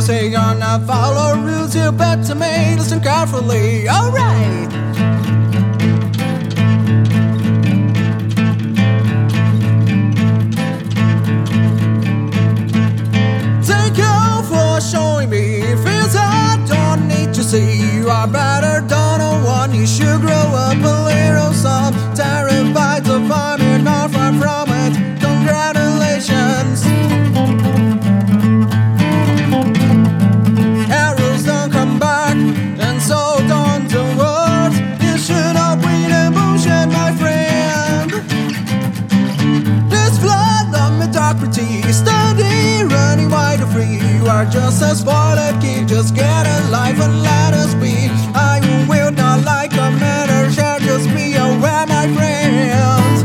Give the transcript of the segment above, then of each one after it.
say you're not follow rules, you better me, listen carefully. Alright. Thank you for showing me things I don't need to see. You are better than a one. You should grow up a little some. Terrified to find me, not far from it. Congratulations. Arrows don't come back, and so don't the words. You should not breathe emotion, my friend. This flood of mediocrity, steady running wide and free. You are just a spoiled kid, just get a life and let us be. I will not like a matter, shall just be aware, my friends.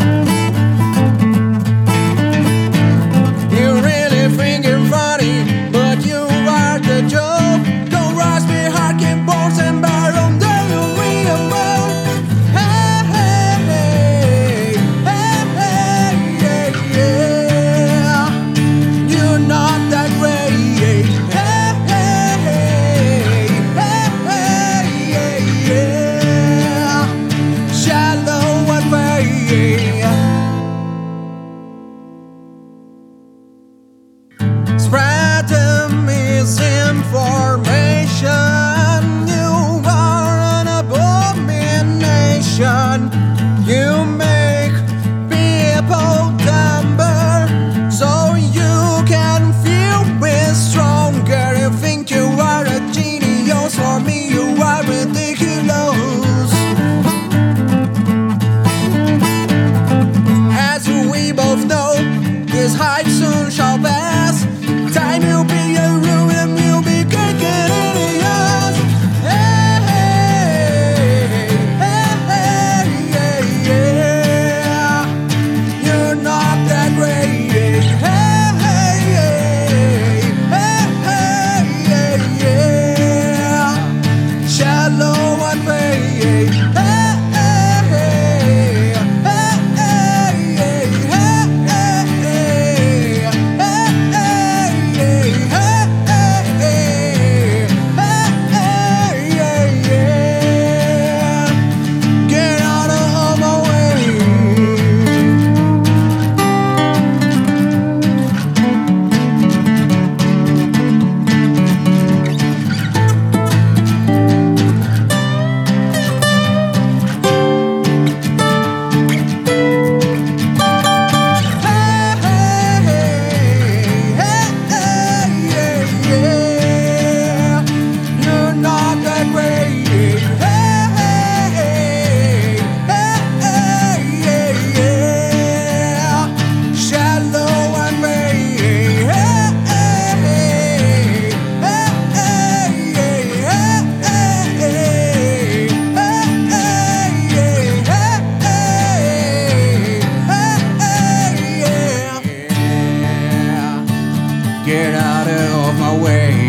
You really think you're funny, but you are the joke. Don't rush me, harking bones and barrel, then you remember. Hey, hey, hey, hey, hey, yeah. You're not that great. Hey, hey, hey, hey, hey, yeah. Shallow and vague. Spread the misinformation. You are an abomination. You make people dumber, so you can feel me stronger. You think you are a genius, for me you are ridiculous. As we both know, this hype soon shall pass. Time you'll be a ruin, you'll be kicking idiots. Hey, hey, hey, hey, hey, yeah. You're not that great. Hey, hey, hey, hey, hey, yeah. Shallow and vague. Hey, hey, hey, hey, hey, hey, get out of my way. You're not that great. Shallow and vague. Get out of my way.